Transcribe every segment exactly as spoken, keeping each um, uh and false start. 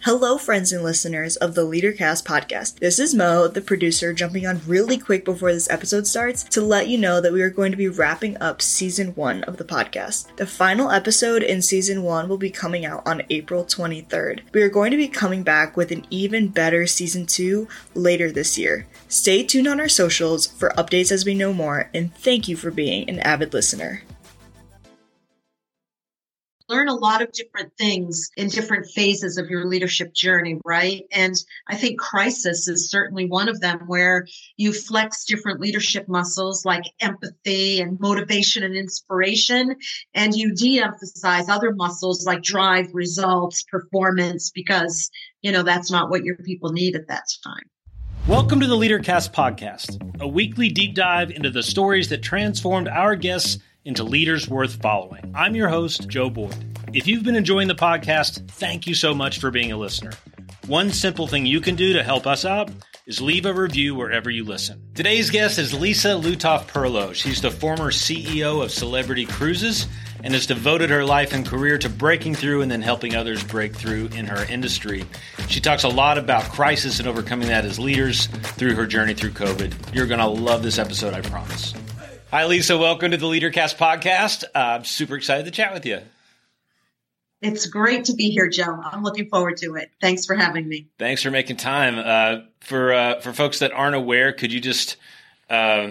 Hello, friends and listeners of the LeaderCast podcast. This is Mo, the producer, jumping on really quick before this episode starts to let you know that we are going to be wrapping up season one of the podcast. The final episode in season one will be coming out on April twenty-third. We are going to be coming back with an even better season two later this year. Stay tuned on our socials for updates as we know more, and thank you for being an avid listener. Learn a lot of different things in different phases of your leadership journey, right? And I think crisis is certainly one of them, where you flex different leadership muscles like empathy and motivation and inspiration, and you de-emphasize other muscles like drive, results, performance, because, you know, that's not what your people need at that time. Welcome to the LeaderCast podcast, a weekly deep dive into the stories that transformed our guests into leaders worth following. I'm your host, Joe Boyd. If you've been enjoying the podcast, thank you so much for being a listener. One simple thing you can do to help us out is leave a review wherever you listen. Today's guest is Lisa Lutoff-Perlo. She's the former C E O of Celebrity Cruises and has devoted her life and career to breaking through and then helping others break through in her industry. She talks a lot about crisis and overcoming that as leaders through her journey through COVID. You're going to love this episode, I promise. Hi, Lisa. Welcome to the LeaderCast podcast. Uh, I'm super excited to chat with you. It's great to be here, Joe. I'm looking forward to it. Thanks for having me. Thanks for making time. Uh, for uh, for folks that aren't aware, could you just, uh,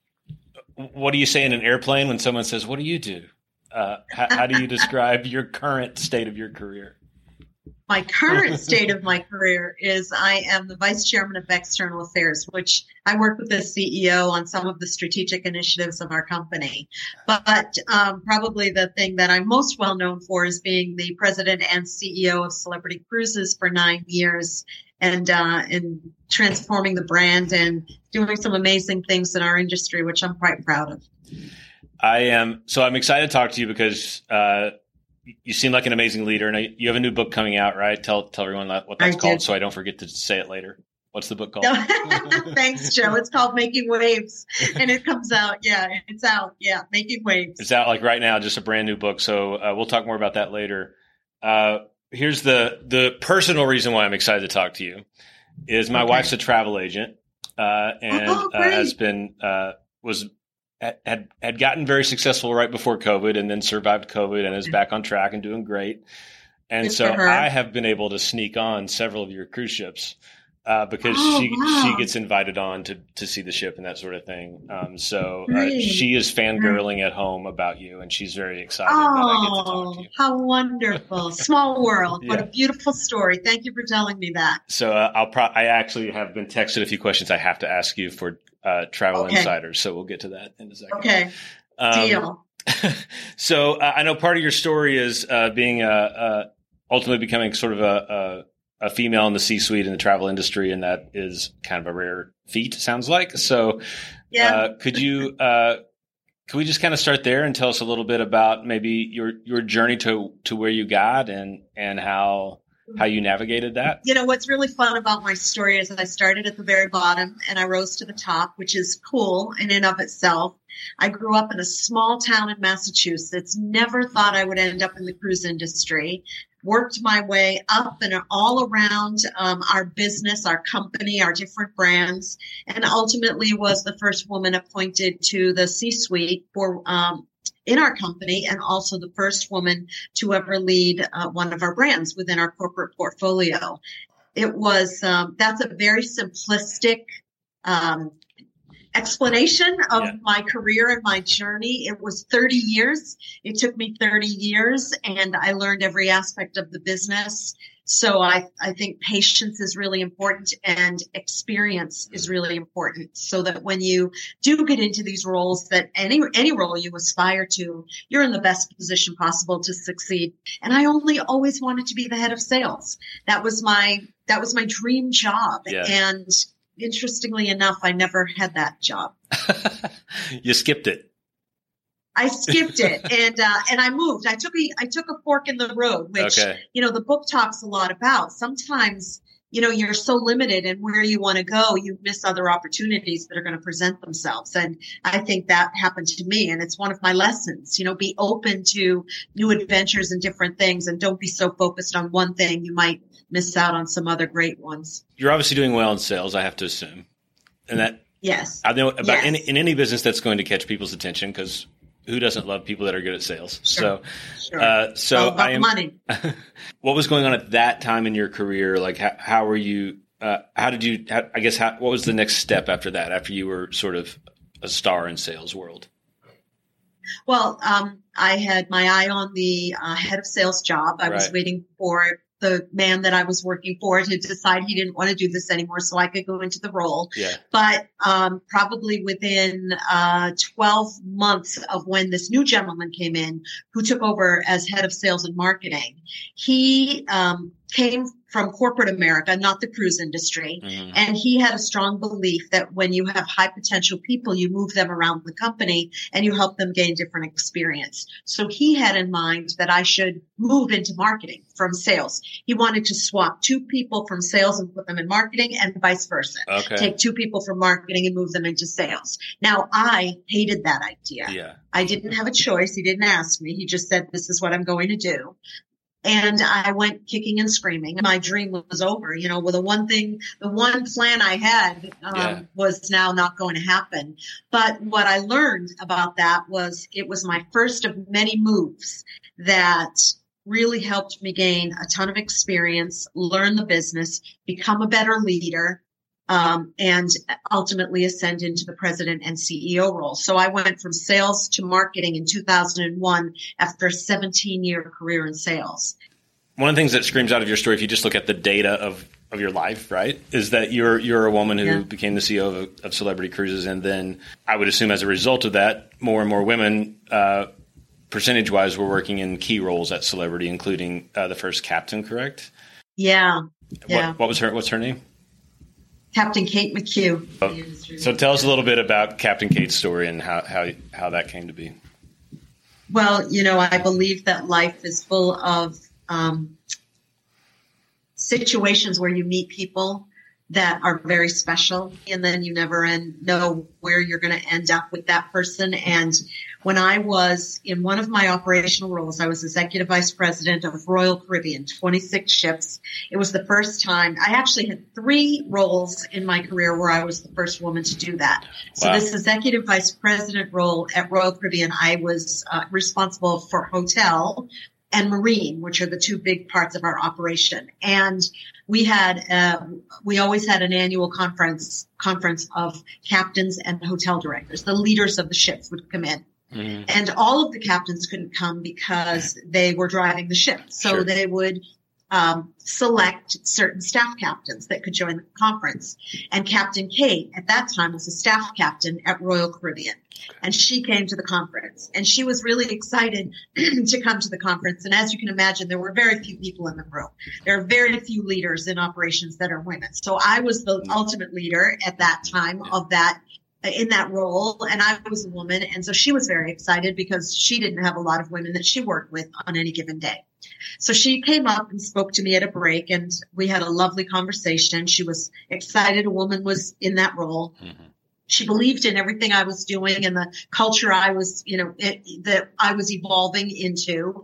what do you say in an airplane when someone says, what do you do? Uh, how, how do you describe your current state of your career? My current state of my career is I am the Vice Chairman of External Affairs, which I work with the C E O on some of the strategic initiatives of our company. But um, probably the thing that I'm most well known for is being the President and C E O of Celebrity Cruises for nine years and uh, and transforming the brand and doing some amazing things in our industry, which I'm quite proud of. I am. So I'm excited to talk to you because uh, you seem like an amazing leader, and you have a new book coming out, right? Tell tell everyone what that's I called, did. So I don't forget to say it later. What's the book called? Thanks, Joe. It's called Making Waves, and it comes out. Yeah, it's out. Yeah, Making Waves. It's out like right now, just a brand new book. So uh, we'll talk more about that later. Uh, here's the the personal reason why I'm excited to talk to you is my okay. wife's a travel agent, uh, and oh, uh, has been uh, was. Had had gotten very successful right before COVID and then survived COVID and is back on track and doing great. And Good so I have been able to sneak on several of your cruise ships uh, because oh, she wow. she gets invited on to, to see the ship and that sort of thing. Um, so uh, she is fangirling at home about you, and she's very excited oh, that I get to talk to you. How wonderful. Small world. Yeah. What a beautiful story. Thank you for telling me that. So uh, I'll pro- I actually have been texted a few questions I have to ask you for Uh, Travel okay. Insiders, so we'll get to that in a second. Okay, um, deal. So uh, I know part of your story is uh, being uh, uh, ultimately becoming sort of a, a, a female in the C-suite in the travel industry, and that is kind of a rare feat, it sounds like. So yeah. uh, could you, uh, could we just kind of start there and tell us a little bit about maybe your, your journey to, to where you got and, and how how you navigated that? You know, what's really fun about my story is that I started at the very bottom and I rose to the top, which is cool in and of itself. I grew up in a small town in Massachusetts, never thought I would end up in the cruise industry, worked my way up and all around um, our business, our company, our different brands, and ultimately was the first woman appointed to the C-suite for um in our company, and also the first woman to ever lead uh, one of our brands within our corporate portfolio. It was, um, that's a very simplistic um, explanation of yeah. my career and my journey. It was thirty years. It took me thirty years, and I learned every aspect of the business. So I, I think patience is really important and experience is really important, so that when you do get into these roles, that any any role you aspire to, you're in the best position possible to succeed. And I only always wanted to be the head of sales. That was my that was my dream job. Yeah. And interestingly enough, I never had that job. You skipped it. I skipped it and uh, and I moved. I took a I took a fork in the road, which, okay. you know, the book talks a lot about. Sometimes, you know, you're so limited in where you want to go, you miss other opportunities that are going to present themselves. And I think that happened to me. And it's one of my lessons, you know, be open to new adventures and different things, and don't be so focused on one thing. You might miss out on some other great ones. You're obviously doing well in sales, I have to assume. And that, yes, I know about yes. any, in any business that's going to catch people's attention, because who doesn't love people that are good at sales? Sure. So, sure. uh, so All about I am, money. What was going on at that time in your career? Like, how, how were you, uh, how did you, how, I guess, how, what was the next step after that, after you were sort of a star in sales world? Well, um, I had my eye on the uh, head of sales job. I Right. was waiting for the man that I was working for to decide he didn't want to do this anymore so I could go into the role. Yeah. But um, probably within uh, twelve months of when this new gentleman came in who took over as head of sales and marketing, he um, came from corporate America, not the cruise industry. Mm-hmm. And he had a strong belief that when you have high potential people, you move them around the company and you help them gain different experience. So he had in mind that I should move into marketing from sales. He wanted to swap two people from sales and put them in marketing, and vice versa. Okay. Take two people from marketing and move them into sales. Now, I hated that idea. Yeah. I didn't have a choice. He didn't ask me. He just said, this is what I'm going to do. And I went kicking and screaming. My dream was over. You know, well, the one thing, the one plan I had um, Yeah. was now not going to happen. But what I learned about that was it was my first of many moves that really helped me gain a ton of experience, learn the business, become a better leader, um, and ultimately ascend into the president and C E O role. So I went from sales to marketing in two thousand one after a seventeen year career in sales. One of the things that screams out of your story, if you just look at the data of, of your life, right, is that you're you're a woman who Yeah. became the C E O of, of Celebrity Cruises, and then I would assume as a result of that, more and more women, uh, percentage-wise, were working in key roles at Celebrity, including uh, the first captain, correct? Yeah. Yeah. What, what was her? What's her name? Captain Kate McHugh. Oh, so tell us a little bit about Captain Kate's story and how how how that came to be. Well, you know, I believe that life is full of um, situations where you meet people that are very special, and then you never end, know where you're going to end up with that person. And when I was in one of my operational roles, I was executive vice president of Royal Caribbean, twenty-six ships. It was the first time. I actually had three roles in my career where I was the first woman to do that. So Wow. this executive vice president role at Royal Caribbean, I was uh, responsible for hotel and marine, which are the two big parts of our operation. And we had, uh, we always had an annual conference, conference of captains and hotel directors. The leaders of the ships would come in. Mm-hmm. And all of the captains couldn't come because they were driving the ship. So Sure. they would um, select certain staff captains that could join the conference. And Captain Kate at that time was a staff captain at Royal Caribbean. And she came to the conference, and she was really excited to come to the conference. And as you can imagine, there were very few people in the room. There are very few leaders in operations that are women. So I was the ultimate leader at that time of that, in that role. And I was a woman. And so she was very excited because she didn't have a lot of women that she worked with on any given day. So she came up and spoke to me at a break, and we had a lovely conversation. She was excited a woman was in that role. Mm-hmm. She believed in everything I was doing and the culture I was, you know, it, that I was evolving into.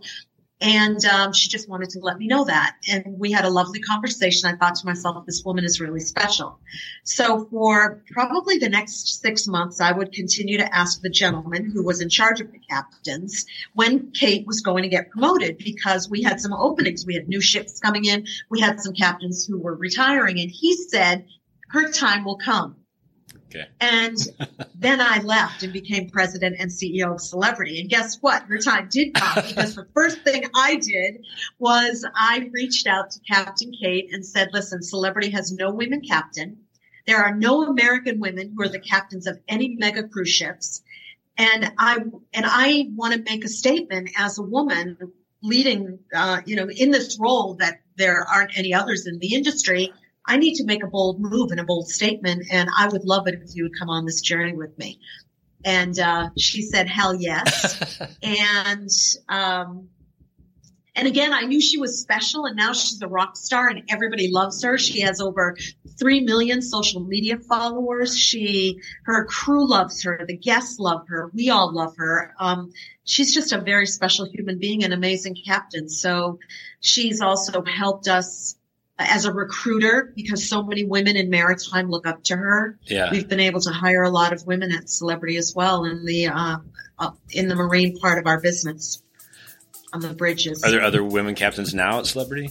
And um, she just wanted to let me know that. And we had a lovely conversation. I thought to myself, this woman is really special. So for probably the next six months, I would continue to ask the gentleman who was in charge of the captains when Kate was going to get promoted, because we had some openings. We had new ships coming in. We had some captains who were retiring. And he said, her time will come. Okay. And then I left and became president and C E O of Celebrity. And guess what? Her time did come, because the first thing I did was I reached out to Captain Kate and said, listen, Celebrity has no women captain. There are no American women who are the captains of any mega cruise ships. And I, and I want to make a statement as a woman leading, uh, you know, in this role that there aren't any others in the industry. I need to make a bold move and a bold statement, and I would love it if you would come on this journey with me. And uh, she said, hell yes. and um, And again, I knew she was special, and now she's a rock star and everybody loves her. She has over three million social media followers. She, her crew loves her. The guests love her. We all love her. Um, she's just a very special human being, an amazing captain. So she's also helped us as a recruiter because so many women in maritime look up to her. Yeah. We've been able to hire a lot of women at Celebrity as well in the, uh, uh in the marine part of our business. On the bridges. Are there other women captains now at Celebrity?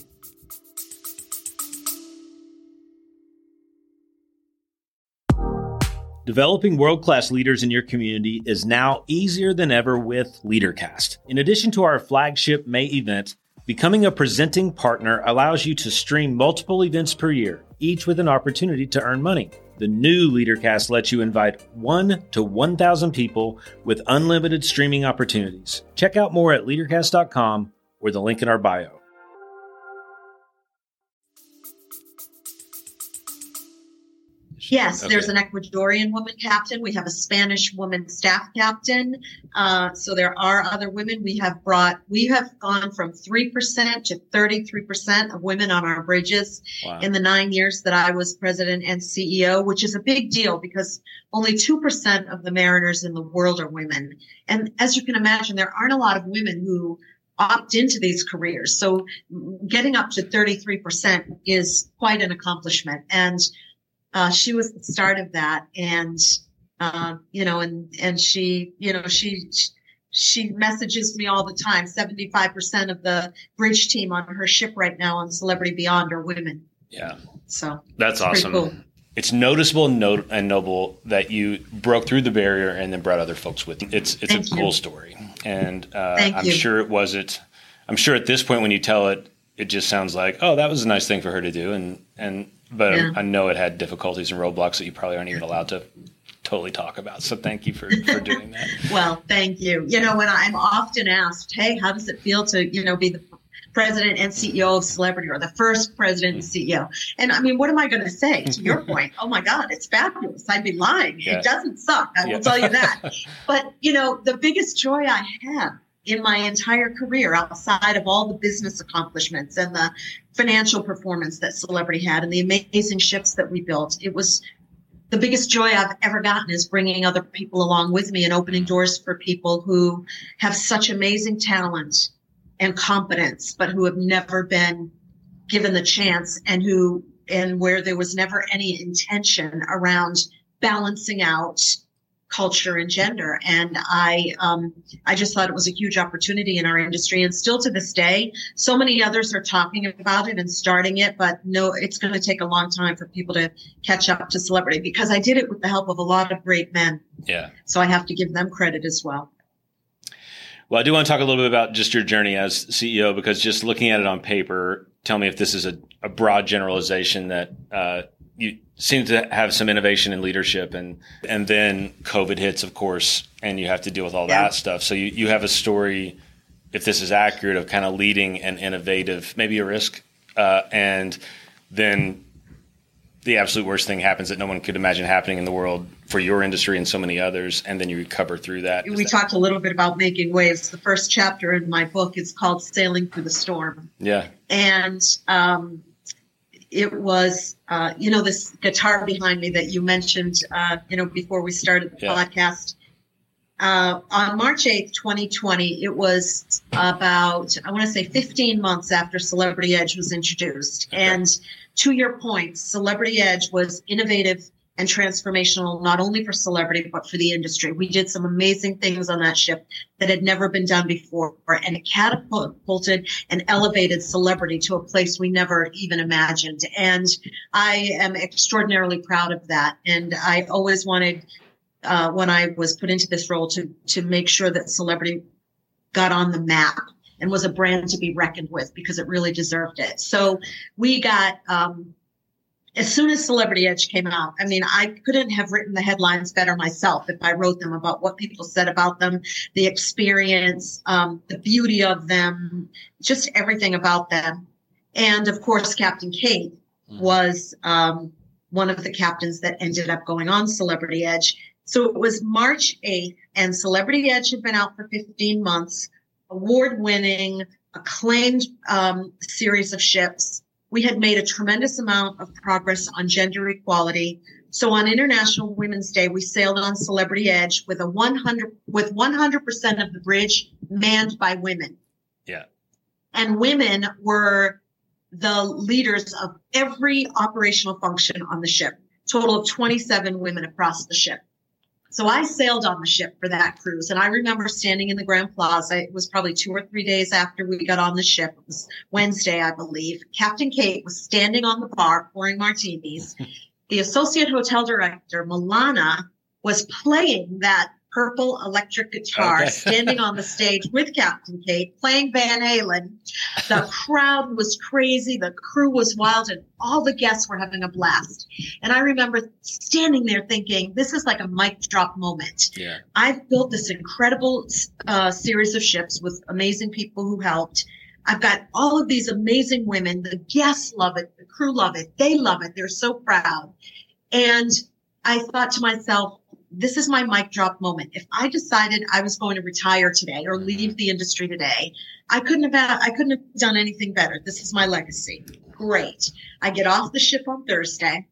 Developing world-class leaders in your community is now easier than ever with LeaderCast. In addition to our flagship May event, becoming a presenting partner allows you to stream multiple events per year, each with an opportunity to earn money. The new LeaderCast lets you invite one to one thousand people with unlimited streaming opportunities. Check out more at leadercast dot com or the link in our bio. Yes, Okay. There's an Ecuadorian woman captain. We have a Spanish woman staff captain. Uh, so there are other women. We have brought, we have gone from three percent to thirty-three percent of women on our bridges Wow. in the nine years that I was president and C E O, which is a big deal because only two percent of the mariners in the world are women. And as you can imagine, there aren't a lot of women who opt into these careers. So getting up to thirty-three percent is quite an accomplishment. And Uh, she was the start of that. And, uh, you know, and, and she, you know, she, she messages me all the time. seventy-five percent of the bridge team on her ship right now on Celebrity Beyond are women. Yeah. So that's it's awesome. cool. It's noticeable and, no- and noble that you broke through the barrier and then brought other folks with you. It's, it's Thank a cool you. story. And, uh, Thank I'm you. sure it wasn't, I'm sure at this point when you tell it, it just sounds like, oh, that was a nice thing for her to do. And, and, but Yeah. I know it had difficulties and roadblocks that you probably aren't even allowed to totally talk about. So thank you for, for doing that. Well, thank you. You know, when I'm often asked, hey, how does it feel to, you know, be the president and C E O of Celebrity or the first president and C E O? And I mean, what am I going to say to your point? Oh my God, it's fabulous. I'd be lying. Yeah. It doesn't suck. I Yeah. will tell you that. But, you know, the biggest joy I have in my entire career outside of all the business accomplishments and the financial performance that Celebrity had and the amazing ships that we built, it was the biggest joy I've ever gotten is bringing other people along with me and opening doors for people who have such amazing talent and competence, but who have never been given the chance and who, and where there was never any intention around balancing out culture and gender. And I, um, I just thought it was a huge opportunity in our industry. And still to this day, so many others are talking about it and starting it, but no, it's going to take a long time for people to catch up to Celebrity because I did it with the help of a lot of great men. Yeah. So I have to give them credit as well. Well, I do want to talk a little bit about just your journey as C E O, because just looking at it on paper, tell me if this is a, a broad generalization that, uh, you seem to have some innovation in leadership, and and then COVID hits, of course, and you have to deal with all Yeah. that stuff. So you, you have a story, if this is accurate, of kind of leading an innovative, maybe a risk, uh, and then the absolute worst thing happens that no one could imagine happening in the world for your industry and so many others, and then you recover through that. Is We that- talked a little bit about making waves. The first chapter in my book is called Sailing Through the Storm. Yeah. And um, it was, uh, you know, this guitar behind me that you mentioned, uh, you know, before we started the Yeah. podcast. Uh, on March eighth, twenty twenty, it was about, I want to say fifteen months after Celebrity Edge was introduced. Okay. And to your point, Celebrity Edge was innovative and transformational, not only for Celebrity, but for the industry. We did some amazing things on that ship that had never been done before, and it catapulted and elevated Celebrity to a place we never even imagined. And I am extraordinarily proud of that. And I always wanted, uh, when I was put into this role, to, to make sure that Celebrity got on the map and was a brand to be reckoned with, because it really deserved it. So we got, um, as soon as Celebrity Edge came out, I mean, I couldn't have written the headlines better myself if I wrote them about what people said about them, the experience, um, the beauty of them, just everything about them. And of course, Captain Kate was um, one of the captains that ended up going on Celebrity Edge. So it was March eighth, and Celebrity Edge had been out for fifteen months, award-winning, acclaimed um, series of ships. We had made a tremendous amount of progress on gender equality. So on International Women's Day, we sailed on Celebrity Edge with a one hundred with one hundred percent of the bridge manned by women. Yeah. And women were the leaders of every operational function on the ship. Total of twenty-seven women across the ship. So I sailed on the ship for that cruise. And I remember standing in the Grand Plaza. It was probably two or three days after we got on the ship. It was Wednesday, I believe. Captain Kate was standing on the bar pouring martinis. The associate hotel director, Milana, was playing that purple electric guitar, okay. standing on the stage with Captain Kate, playing Van Halen. The crowd was crazy. The crew was wild, and all the guests were having a blast. And I remember standing there thinking, this is like a mic drop moment. Yeah. I've built this incredible uh, series of ships with amazing people who helped. I've got all of these amazing women. The guests love it. The crew love it. They love it. They're so proud. And I thought to myself, this is my mic drop moment. If I decided I was going to retire today or leave the industry today, I couldn't have, I couldn't have done anything better. This is my legacy. Great. I get off the ship on Thursday.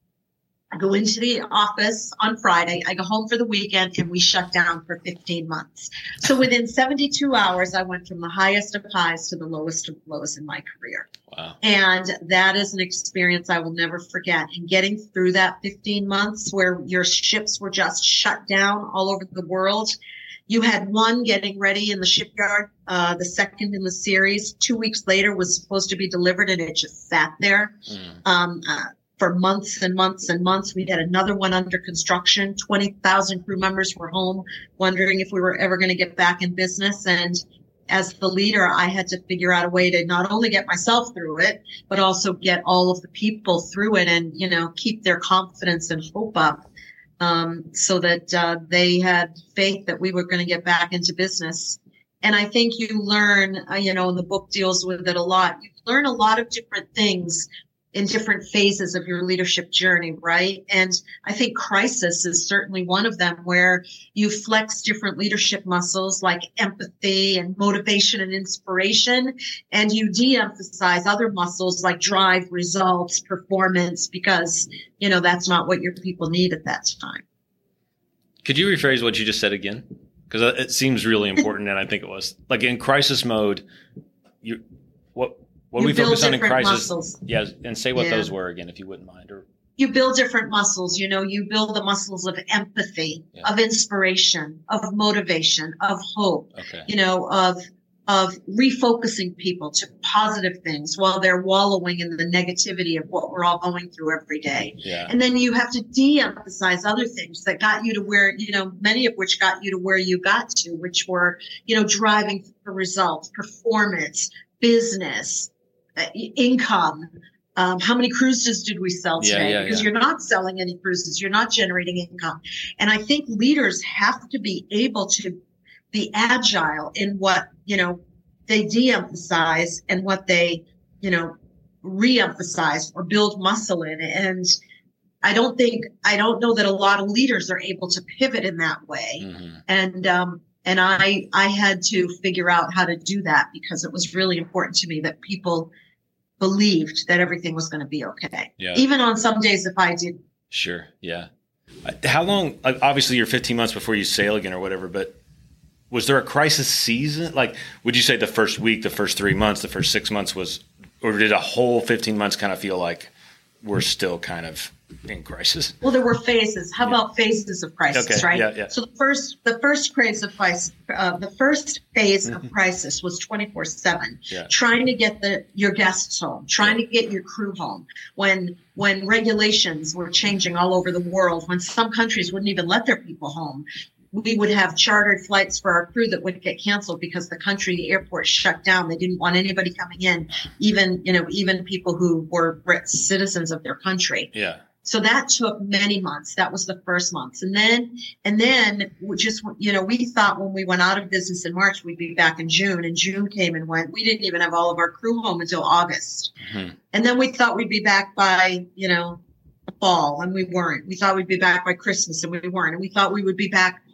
I go into the office on Friday. I go home for the weekend, and we shut down for fifteen months. So within seventy-two hours, I went from the highest of highs to the lowest of lows in my career. Wow. And that is an experience I will never forget. And getting through that fifteen months where your ships were just shut down all over the world. You had one getting ready in the shipyard, uh, the second in the series. Two weeks later was supposed to be delivered, and it just sat there. Mm. Um, uh, For months and months and months. We had another one under construction. twenty thousand crew members were home wondering if we were ever going to get back in business. And as the leader, I had to figure out a way to not only get myself through it, but also get all of the people through it and, you know, keep their confidence and hope up um, so that uh, they had faith that we were going to get back into business. And I think you learn, uh, you know, and the book deals with it a lot. You learn a lot of different things in different phases of your leadership journey, right? And I think crisis is certainly one of them, where you flex different leadership muscles like empathy and motivation and inspiration, and you de-emphasize other muscles like drive, results, performance, because, you know, that's not what your people need at that time. Could you rephrase what you just said again? Because it seems really important, and I think it was. Like in crisis mode, you what What you we focus on in crisis, muscles. yeah, and say what yeah. those were again, if you wouldn't mind. Or you build different muscles. You know, you build the muscles of empathy, yeah. of inspiration, of motivation, of hope. Okay. You know, of of refocusing people to positive things while they're wallowing in the negativity of what we're all going through every day. Yeah. And then you have to de-emphasize other things that got you to where, you know, many of which got you to where you got to, which were, you know, driving for results, performance, business, income. Um, how many cruises did we sell today? Yeah, yeah, because yeah. you're not selling any cruises. You're not generating income. And I think leaders have to be able to be agile in what, you know, they de-emphasize and what they, you know, re-emphasize or build muscle in. And I don't think, I don't know that a lot of leaders are able to pivot in that way. Mm-hmm. And, um, and I, I had to figure out how to do that because it was really important to me that people believed that everything was going to be okay. Yeah. Even on some days if I didn't. Sure. Yeah. How long, obviously you're fifteen months before you sail again or whatever, but was there a crisis season? Like, would you say the first week, the first three months, the first six months was, or did a whole fifteen months kind of feel like we're still kind of in crisis? Well, there were phases. How yeah. about phases of crisis, okay. right? Yeah, yeah. So the first, the first phase of crisis, uh, the first phase mm-hmm. of crisis was twenty-four seven, yeah. trying to get the your guests home, trying yeah. to get your crew home. When when regulations were changing all over the world, when some countries wouldn't even let their people home, we would have chartered flights for our crew that would get canceled because the country, the airport shut down. They didn't want anybody coming in, even, you know, even people who were citizens of their country. Yeah. So that took many months. That was the first months. And then, and then we just, you know, we thought when we went out of business in March, we'd be back in June, and June came and went. We didn't even have all of our crew home until August. Mm-hmm. And then we thought we'd be back by, you know, the fall, and we weren't. We thought we'd be back by Christmas, and we weren't. And we thought we would be back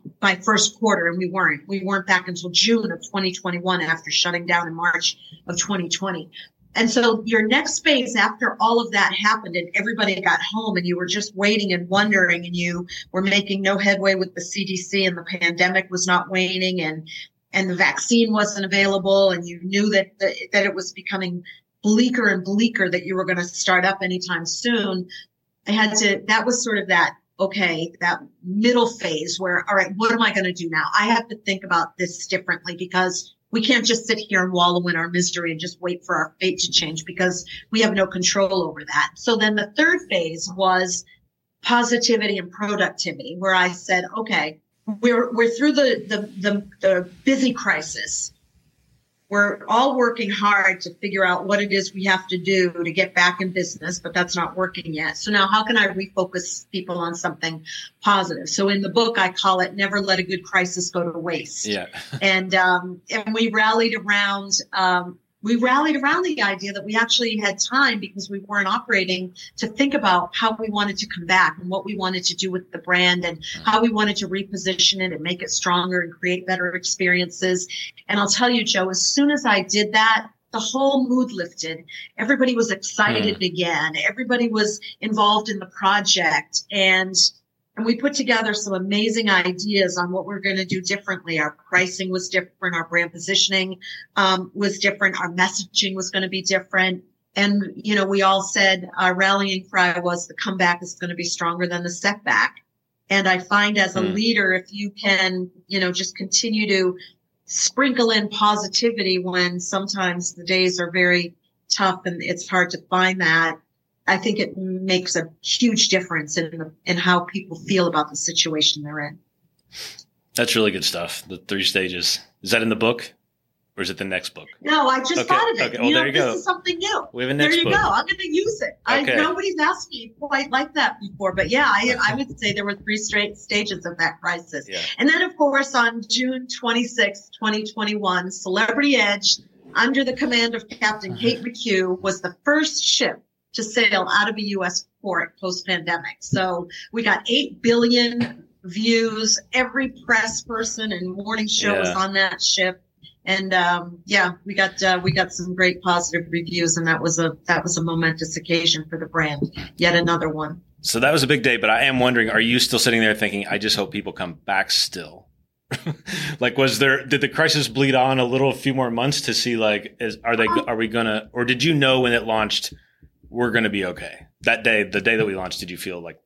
by first quarter, and we weren't. We weren't back until June of twenty twenty-one after shutting down in March of twenty twenty. And so your next phase after all of that happened and everybody got home and you were just waiting and wondering and you were making no headway with the C D C and the pandemic was not waning and and the vaccine wasn't available and you knew that the, that it was becoming bleaker and bleaker that you were going to start up anytime soon. I had to, that was sort of that, okay, that middle phase where, all right, what am I going to do now? I have to think about this differently because we can't just sit here and wallow in our misery and just wait for our fate to change because we have no control over that. So then the third phase was positivity and productivity, where I said, okay, we're we're through the the the, the busy crisis. We're all working hard to figure out what it is we have to do to get back in business, but that's not working yet. So now how can I refocus people on something positive? So in the book, I call it Never Let a Good Crisis Go to Waste. Yeah. and, um, and we rallied around, um, we rallied around the idea that we actually had time because we weren't operating to think about how we wanted to come back and what we wanted to do with the brand and how we wanted to reposition it and make it stronger and create better experiences. And I'll tell you, Joe, as soon as I did that, the whole mood lifted. Everybody was excited mm. again. Everybody was involved in the project. And And we put together some amazing ideas on what we're going to do differently. Our pricing was different. Our brand positioning um, was different. Our messaging was going to be different. And, you know, we all said our rallying cry was the comeback is going to be stronger than the setback. And I find as a mm. leader, if you can, you know, just continue to sprinkle in positivity when sometimes the days are very tough and it's hard to find that, I think it makes a huge difference in the, in how people feel about the situation they're in. That's really good stuff. The three stages. Is that in the book or is it the next book? No, I just okay. thought of it. Okay. Well, you know, there you this go. is something new. We have a next There you book. go. I'm going to use it. Okay. I, nobody's asked me quite like that before, but yeah, I, I would say there were three straight stages of that crisis. Yeah. And then, of course, on June twenty-sixth, twenty twenty-one, Celebrity Edge, under the command of Captain Kate McHugh, was the first ship to sail out of a U S port post-pandemic. So we got eight billion views. Every press person and morning show yeah. was on that ship. And, um, yeah, we got, uh, we got some great positive reviews, and that was a, that was a momentous occasion for the brand. Yet another one. So that was a big day, but I am wondering, are you still sitting there thinking, I just hope people come back still? Like, was there, did the crisis bleed on a little, a few more months to see, like, is, are they, are we gonna, or did you know when it launched, we're going to be okay? That day, the day that we launched, did you feel like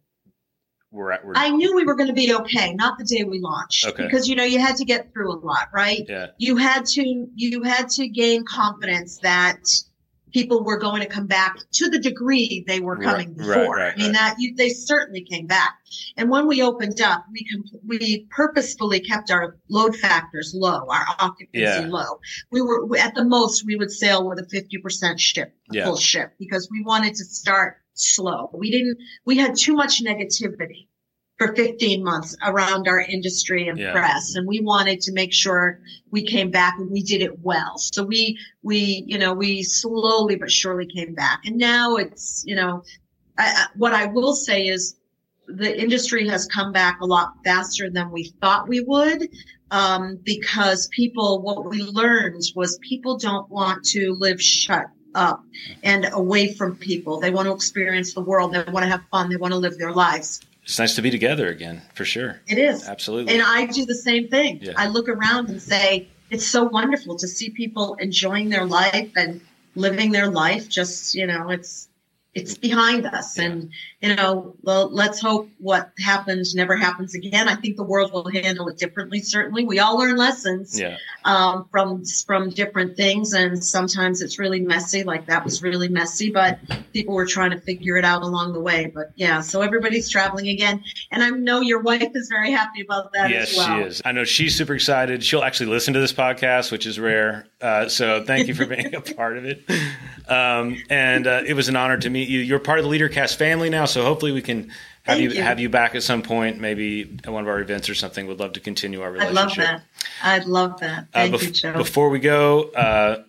we're at, we're I knew we were going to be okay, not the day we launched, okay. because, you know, you had to get through a lot, right? Yeah. You had to, you had to gain confidence that people were going to come back to the degree they were coming right, before. Right, right, I mean, right. that you, they certainly came back. And when we opened up, we com- we purposefully kept our load factors low, our occupancy Yeah. low. We were we, at the most we would sail with a fifty percent ship, a Yeah. full ship, because we wanted to start slow. We didn't. We had too much negativity for fifteen months around our industry and Yeah. press. And we wanted to make sure we came back and we did it well. So we, we, you know, we slowly but surely came back. And now it's, you know, I, I, what I will say is the industry has come back a lot faster than we thought we would. Um, because people, what we learned was people don't want to live shut up and away from people. They want to experience the world. They want to have fun. They want to live their lives. It's nice to be together again, for sure. It is. Absolutely. And I do the same thing. Yeah. I look around and say, it's so wonderful to see people enjoying their life and living their life. Just, you know, it's, it's behind us. Yeah. And, you know, well, let's hope what happens never happens again. I think the world will handle it differently. Certainly. We all learn lessons Yeah. um, from, from different things. And sometimes it's really messy. Like that was really messy, but people were trying to figure it out along the way. But yeah, so everybody's traveling again. And I know your wife is very happy about that Yes, as well. she is. I know she's super excited. She'll actually listen to this podcast, which is rare. Uh, so thank you for being a part of it. Um, and uh, it was an honor to meet you. You're part of the LeaderCast family now, so hopefully we can have you, you have you back at some point, maybe at one of our events or something. We'd love to continue our I'd relationship. love that. I'd love that. Uh, Thank bef- you, Joe. Before we go, uh,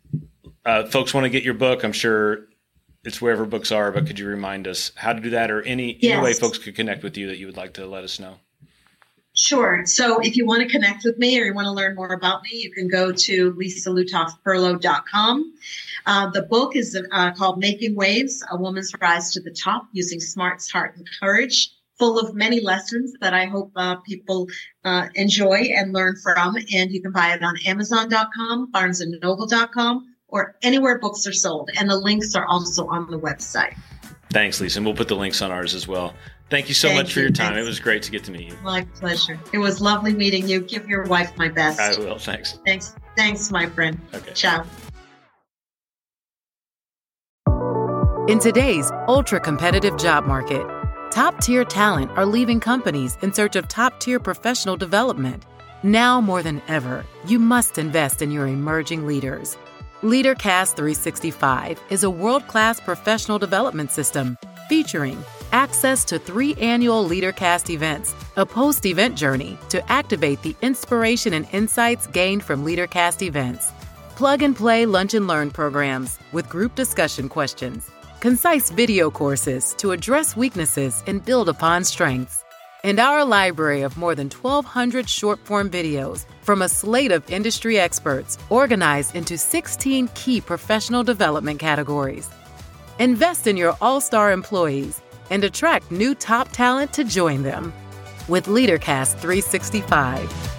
uh, folks want to get your book. I'm sure it's wherever books are, but could you remind us how to do that, or any, Yes. any way folks could connect with you that you would like to let us know? Sure. So if you want to connect with me or you want to learn more about me, you can go to lisa lutoff perlo dot com. Uh, the book is uh, called Making Waves, A Woman's Rise to the Top Using Smarts, Heart, and Courage, full of many lessons that I hope uh, people uh, enjoy and learn from. And you can buy it on amazon dot com, barnes and noble dot com, or anywhere books are sold. And the links are also on the website. Thanks, Lisa. And we'll put the links on ours as well. Thank you so Thank much for you. your time. Thanks. It was great to get to meet you. My pleasure. It was lovely meeting you. Give your wife my best. I will. Thanks. Thanks. Thanks, my friend. Okay. Ciao. In today's ultra-competitive job market, top-tier talent are leaving companies in search of top-tier professional development. Now more than ever, you must invest in your emerging leaders. LeaderCast three sixty-five is a world-class professional development system featuring access to three annual LeaderCast events, a post-event journey to activate the inspiration and insights gained from LeaderCast events, plug-and-play lunch and learn programs with group discussion questions, concise video courses to address weaknesses and build upon strengths, and our library of more than twelve hundred short-form videos from a slate of industry experts organized into sixteen key professional development categories. Invest in your all-star employees and attract new top talent to join them with LeaderCast three sixty-five.